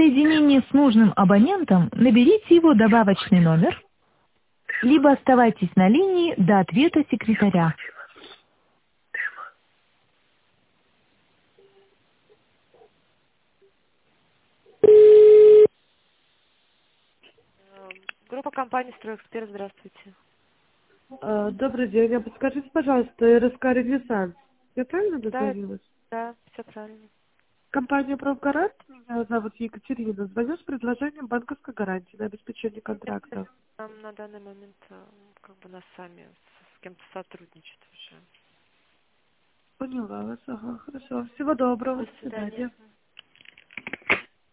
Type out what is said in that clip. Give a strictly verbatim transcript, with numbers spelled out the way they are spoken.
соединении с нужным абонентом наберите его добавочный номер, либо оставайтесь на линии до ответа секретаря. Группа компании «Стройэксперт», здравствуйте. А, Добрый день. А подскажите, пожалуйста, РСК «Ренессанс». Я правильно Да, дозвонилась? да, все правильно. Компания «Промгарант», меня зовут Екатерина, звоню с предложением банковской гарантии на обеспечение контрактов. Нам на данный момент э, как бы нас сами с, с кем-то сотрудничать уже. Поняла вас, ага, хорошо. Всего доброго, До до свидания. свидания.